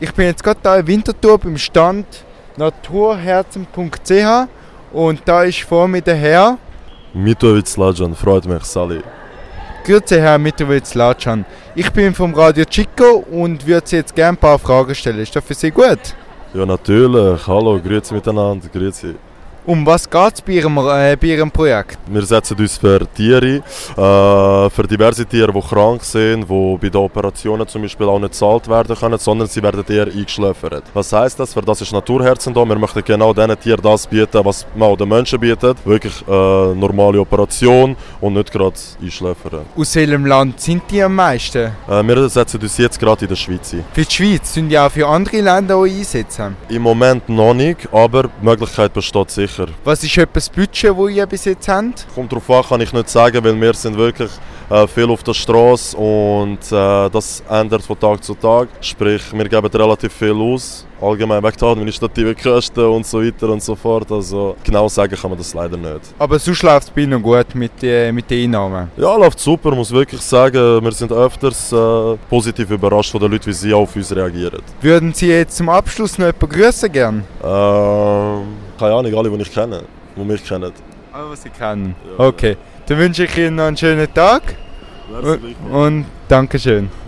Ich bin jetzt gerade hier in Winterthur beim Stand naturherzen.ch und da ist vor mir der Herr. Mitrovic Lajan, freut mich, Sali. Grüezi Herr Mitrovic Lajan. Ich bin vom Radio Chico und würde Sie jetzt gerne ein paar Fragen stellen. Ist das für Sie gut? Ja, natürlich. Hallo, grüezi miteinander, grüezi. Um was geht es bei Ihrem Projekt? Wir setzen uns für Tiere, für diverse Tiere, die krank sind, die bei den Operationen zum Beispiel auch nicht bezahlt werden können, sondern sie werden eher eingeschläfert. Was heisst das? Für das ist Naturherzen da. Wir möchten genau diesen Tieren das bieten, was man auch den Menschen bietet. Wirklich normale Operation und nicht gerade einschläfern. Aus welchem Land sind die am meisten? Wir setzen uns jetzt gerade in der Schweiz ein. Für die Schweiz? Sind die auch für andere Länder einsetzen? Im Moment noch nicht, aber die Möglichkeit besteht sicher. Was ist etwa das Budget, das ihr bis jetzt habt? Kommt darauf an, kann ich nicht sagen, weil wir sind wirklich viel auf der Straße und das ändert von Tag zu Tag. Sprich, wir geben relativ viel aus, allgemein wegen der administrativen Kosten und so weiter und so fort. Also genau sagen kann man das leider nicht. Aber sonst läuft es bei Ihnen gut mit den Einnahmen? Ja, läuft super, muss wirklich sagen. Wir sind öfters positiv überrascht von den Leuten, wie sie auf uns reagieren. Würden Sie jetzt zum Abschluss noch jemanden grüßen gern? Keine Ahnung, alle, die ich kenne, die mich kennen. Alle, die Sie kennen? Ja. Okay, dann wünsche ich Ihnen noch einen schönen Tag und Dankeschön.